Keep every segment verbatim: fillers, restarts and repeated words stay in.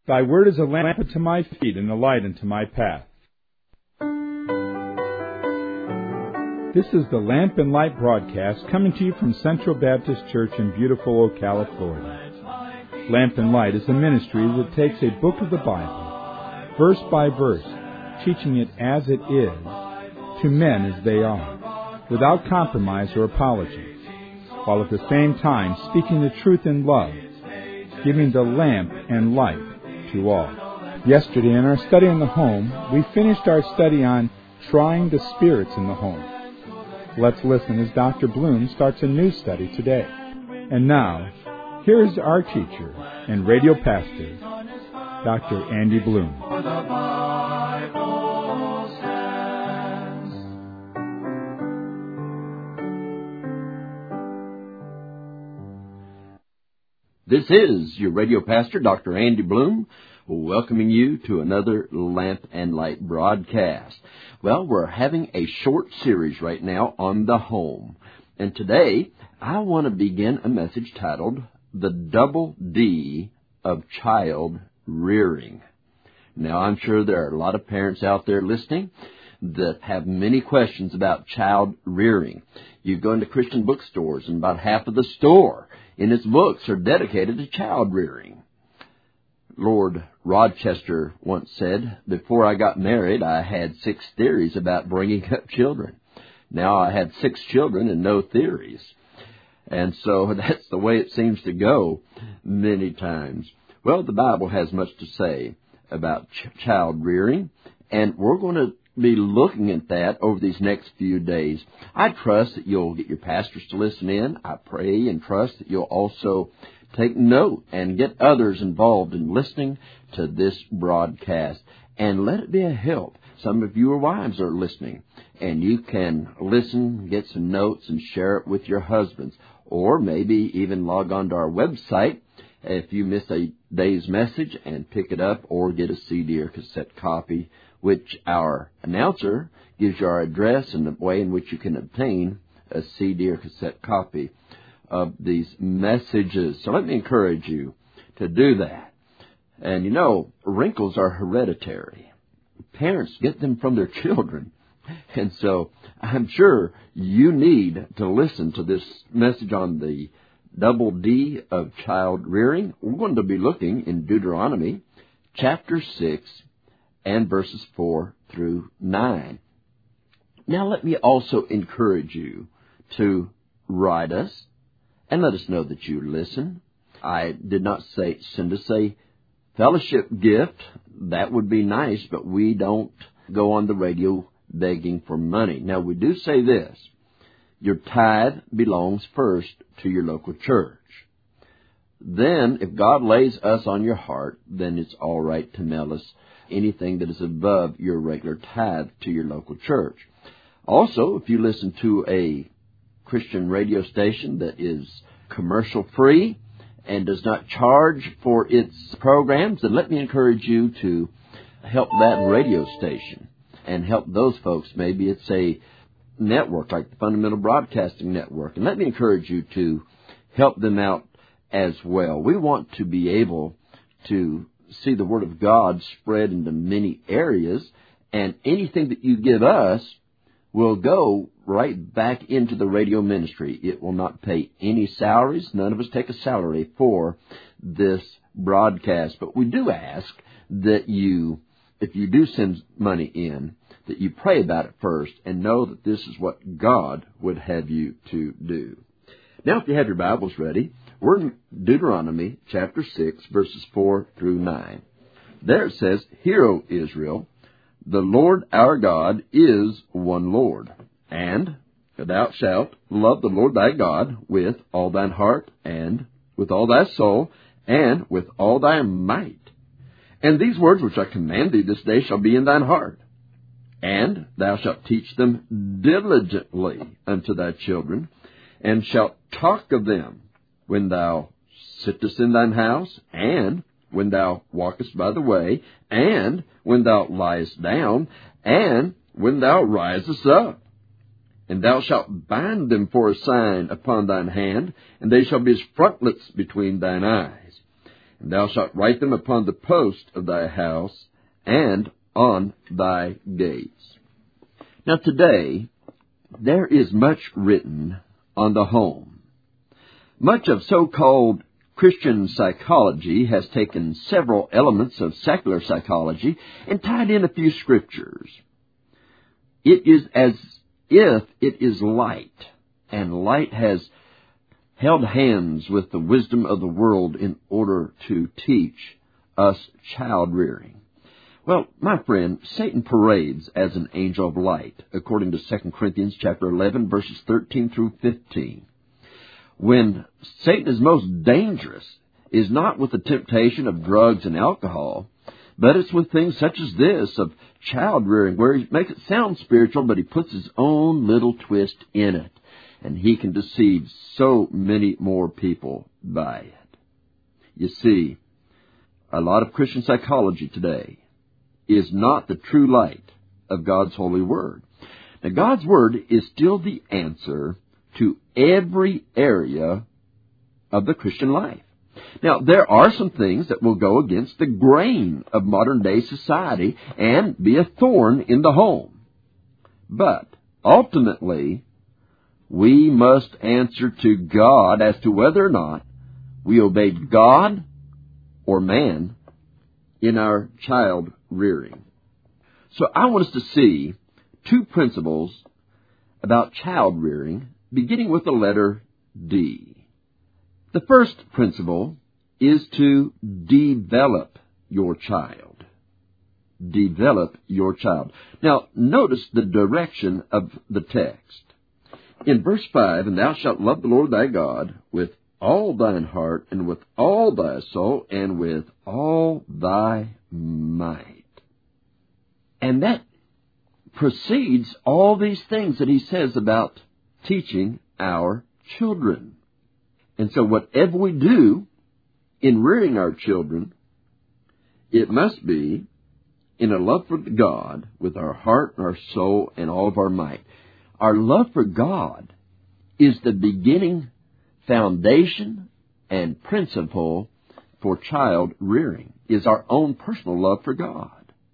Thy word is a lamp unto my feet and a light unto my path. This is the Lamp and Light broadcast coming to you from Central Baptist Church in beautiful Ocala, Florida. Lamp and Light is a ministry that takes a book of the Bible, verse by verse, teaching it as it is, to men as they are, without compromise or apology, while at the same time speaking the truth in love, giving the lamp and light to all. Yesterday in our study on the home, we finished our study on trying the spirits in the home. Let's listen as Doctor Bloom starts a new study today. And now, here is our teacher and radio pastor, Doctor Andy Bloom. This is your radio pastor, Doctor Andy Bloom, welcoming you to another Lamp and Light broadcast. Well, we're having a short series right now on the home. And today, I want to begin a message titled, The Double D of Child Rearing. Now, I'm sure there are a lot of parents out there listening that have many questions about child rearing. You go into Christian bookstores, and about half of the store in its books are dedicated to child rearing. Lord Rochester once said, before I got married, I had six theories about bringing up children. Now I have six children and no theories. And so that's the way it seems to go many times. Well, the Bible has much to say about ch- child rearing, and we're going to be looking at that over these next few days. I trust that you'll get your pastors to listen in. I pray and trust that you'll also take note and get others involved in listening to this broadcast. And let it be a help. Some of your wives are listening, and you can listen, get some notes, and share it with your husbands. Or maybe even log on to our website if you miss a day's message and pick it up, or get a C D or cassette copy, which our announcer gives you our address and the way in which you can obtain a C D or cassette copy of these messages. So let me encourage you to do that. And you know, wrinkles are hereditary. Parents get them from their children. And so I'm sure you need to listen to this message on the double D of child rearing. We're going to be looking in Deuteronomy chapter six and verses four through nine. Now let me also encourage you to write us and let us know that you listen. I did not say send us a fellowship gift. That would be nice, but we don't go on the radio begging for money. Now, we do say this. Your tithe belongs first to your local church. Then, if God lays us on your heart, then it's all right to mail us anything that is above your regular tithe to your local church. Also, if you listen to a Christian radio station that is commercial-free and does not charge for its programs, then let me encourage you to help that radio station and help those folks. Maybe it's a network like the Fundamental Broadcasting Network, and let me encourage you to help them out as well. We want to be able to see the Word of God spread into many areas, and anything that you give us will go right back into the radio ministry. It will not pay any salaries. None of us take a salary for this broadcast. But we do ask that you, if you do send money in, that you pray about it first and know that this is what God would have you to do. Now, if you have your Bibles ready, we're in Deuteronomy chapter six, verses four through nine. There it says, Hear, O Israel, the Lord our God is one Lord, and thou shalt love the Lord thy God with all thine heart, and with all thy soul, and with all thy might. And these words which I command thee this day shall be in thine heart, and thou shalt teach them diligently unto thy children, and shalt talk of them when thou sittest in thine house, and when thou walkest by the way, and when thou liest down, and when thou risest up. And thou shalt bind them for a sign upon thine hand, and they shall be as frontlets between thine eyes. Thou shalt write them upon the post of thy house and on thy gates. Now today, there is much written on the home. Much of so-called Christian psychology has taken several elements of secular psychology and tied in a few scriptures. It is as if it is light, and light has held hands with the wisdom of the world in order to teach us child-rearing. Well, my friend, Satan parades as an angel of light, according to Second Corinthians chapter eleven, verses thirteen through fifteen. When Satan is most dangerous is not with the temptation of drugs and alcohol, but it's with things such as this, of child-rearing, where he makes it sound spiritual, but he puts his own little twist in it. And he can deceive so many more people by it. You see, a lot of Christian psychology today is not the true light of God's holy word. Now, God's word is still the answer to every area of the Christian life. Now, there are some things that will go against the grain of modern-day society and be a thorn in the home. But, ultimately, we must answer to God as to whether or not we obey God or man in our child rearing. So I want us to see two principles about child rearing, beginning with the letter D. The first principle is to develop your child. Develop your child. Now, notice the direction of the text. In verse five, and thou shalt love the Lord thy God with all thine heart, and with all thy soul, and with all thy might. And that precedes all these things that he says about teaching our children. And so whatever we do in rearing our children, it must be in a love for God with our heart and our soul and all of our might. Our love for God is the beginning foundation and principle for child rearing, is our own personal love for God.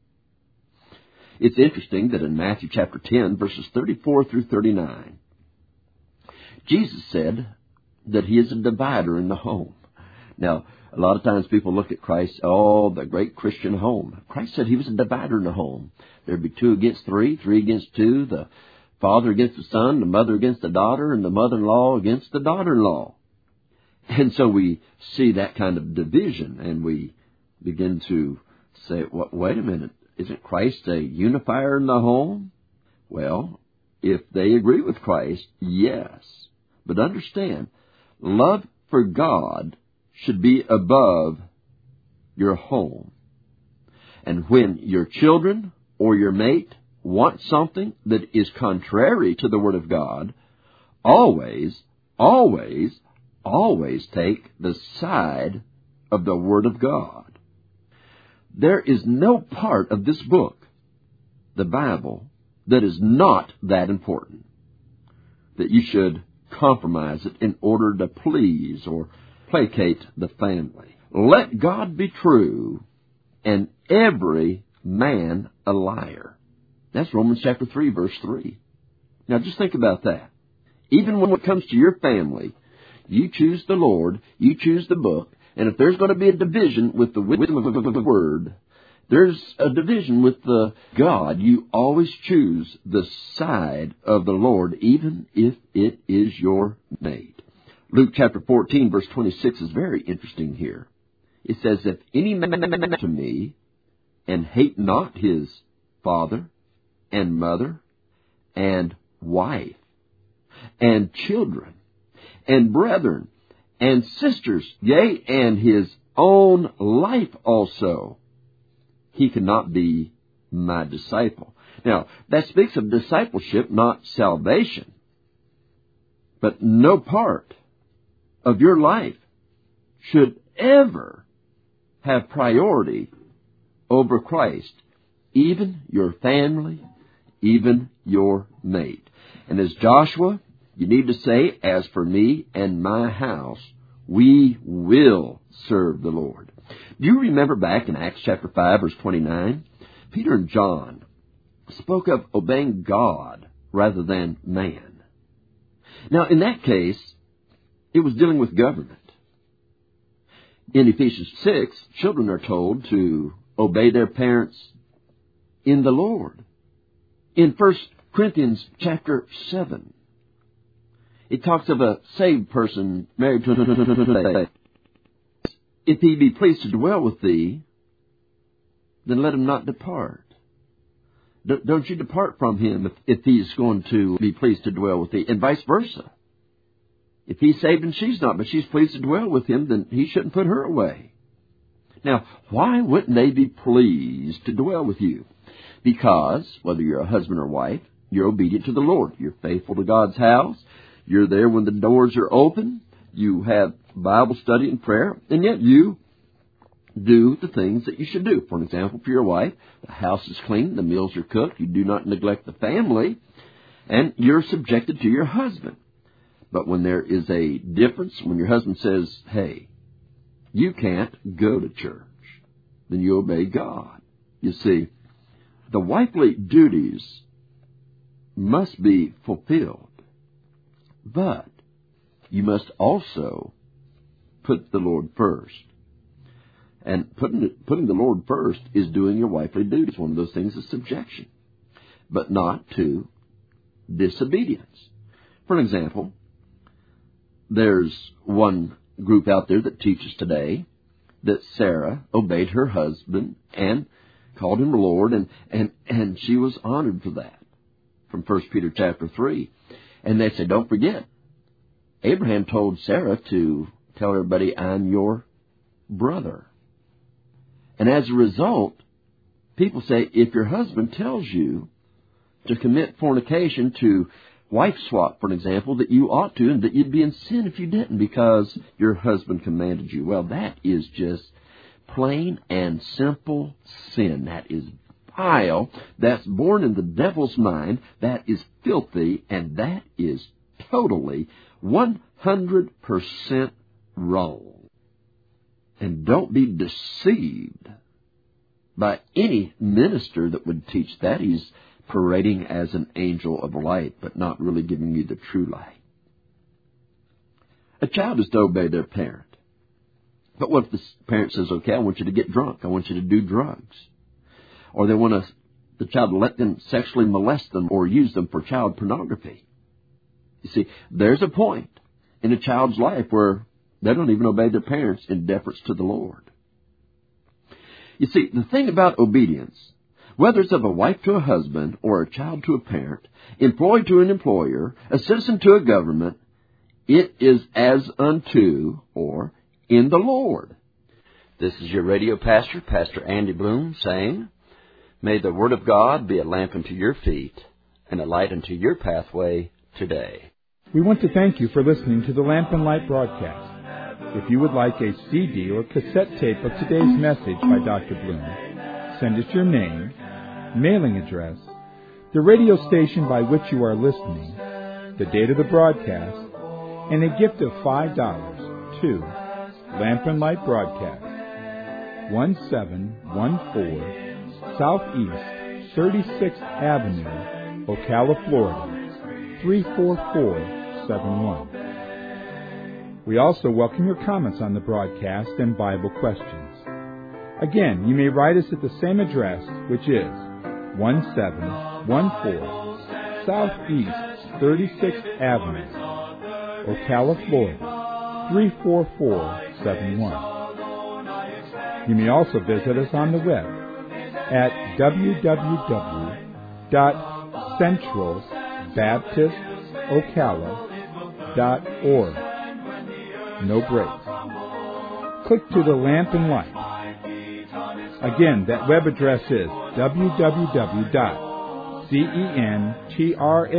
It's interesting that in Matthew chapter ten, verses thirty-four through thirty-nine, Jesus said that he is a divider in the home. Now, a lot of times people look at Christ, oh, the great Christian home. Christ said he was a divider in the home. There'd be two against three, three against two, the father against the son, the mother against the daughter, and the mother-in-law against the daughter-in-law. And so we see that kind of division, and we begin to say, well, wait a minute, isn't Christ a unifier in the home? Well, if they agree with Christ, yes. But understand, love for God should be above your home. And when your children or your mate want something that is contrary to the Word of God, always, always, always take the side of the Word of God. There is no part of this book, the Bible, that is not that important, that you should compromise it in order to please or placate the family. Let God be true and every man a liar. That's Romans chapter three, verse three. Now just think about that. Even when it comes to your family, you choose the Lord, you choose the book, and if there's going to be a division with the wisdom of the Word, there's a division with the God, you always choose the side of the Lord, even if it is your mate. Luke chapter fourteen, verse twenty-six is very interesting here. It says, if any man come to me and hate not his father and mother and wife and children and brethren and sisters, yea, and his own life also, he cannot be my disciple. Now, that speaks of discipleship, not salvation. But no part of your life should ever have priority over Christ, even your family, even your mate. And as Joshua, you need to say, as for me and my house, we will serve the Lord. Do you remember back in Acts chapter five, verse twenty-nine? Peter and John spoke of obeying God rather than man. Now, in that case, it was dealing with government. In Ephesians six, children are told to obey their parents in the Lord. In First Corinthians chapter seven, it talks of a saved person married to a if he be pleased to dwell with thee, then let him not depart. Don't you depart from him if, if he's going to be pleased to dwell with thee, and vice versa. If he's saved and she's not, but she's pleased to dwell with him, then he shouldn't put her away. Now, why wouldn't they be pleased to dwell with you? Because, whether you're a husband or wife, you're obedient to the Lord. You're faithful to God's house. You're there when the doors are open. You have Bible study and prayer, and yet you do the things that you should do. For example, for your wife, the house is clean, the meals are cooked, you do not neglect the family, and you're subjected to your husband. But when there is a difference, when your husband says, hey, you can't go to church, then you obey God. You see, the wifely duties must be fulfilled, but you must also put the Lord first. And putting, putting the Lord first is doing your wifely duties. One of those things is subjection, but not to disobedience. For example, there's one group out there that teaches today that Sarah obeyed her husband and called him Lord, and, and, and she was honored for that, from First Peter chapter three. And they say, don't forget, Abraham told Sarah to tell everybody, I'm your brother. And as a result, people say, if your husband tells you to commit fornication, to wife swap, for example, that you ought to, and that you'd be in sin if you didn't because your husband commanded you. Well, that is just plain and simple sin. That is vile. That's born in the devil's mind. That is filthy. And that is totally one hundred percent wrong. And don't be deceived by any minister that would teach that. He's parading as an angel of light, but not really giving you the true light. A child is to obey their parent. But what if the parent says, okay, I want you to get drunk. I want you to do drugs. Or they want to, the child to let them sexually molest them or use them for child pornography. You see, there's a point in a child's life where they don't even obey their parents in deference to the Lord. You see, the thing about obedience, whether it's of a wife to a husband or a child to a parent, employee to an employer, a citizen to a government, it is as unto or in the Lord. This is your radio pastor, Pastor Andy Bloom, saying, may the Word of God be a lamp unto your feet and a light unto your pathway today. We want to thank you for listening to the Lamp and Light broadcast. If you would like a C D or cassette tape of today's message by Doctor Bloom, send us your name, mailing address, the radio station by which you are listening, the date of the broadcast, and a gift of five dollars to Lamp and Light Broadcast, one seven one four Southeast thirty-sixth Avenue, Ocala, Florida, three four four seven one. We also welcome your comments on the broadcast and Bible questions. Again, you may write us at the same address, which is one seven one four Southeast thirty-sixth Avenue, Ocala, Florida, three four four seven one. You may also visit us on the web at w w w dot central baptist ocala dot org. No breaks. Click to the Lamp and Light. Again, that web address is w w w dot central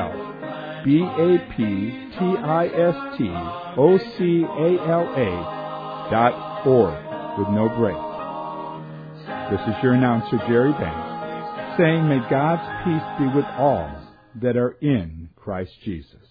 baptist ocala dot org with no breaks. This is your announcer, Jerry Banks, saying may God's peace be with all that are in Christ Jesus.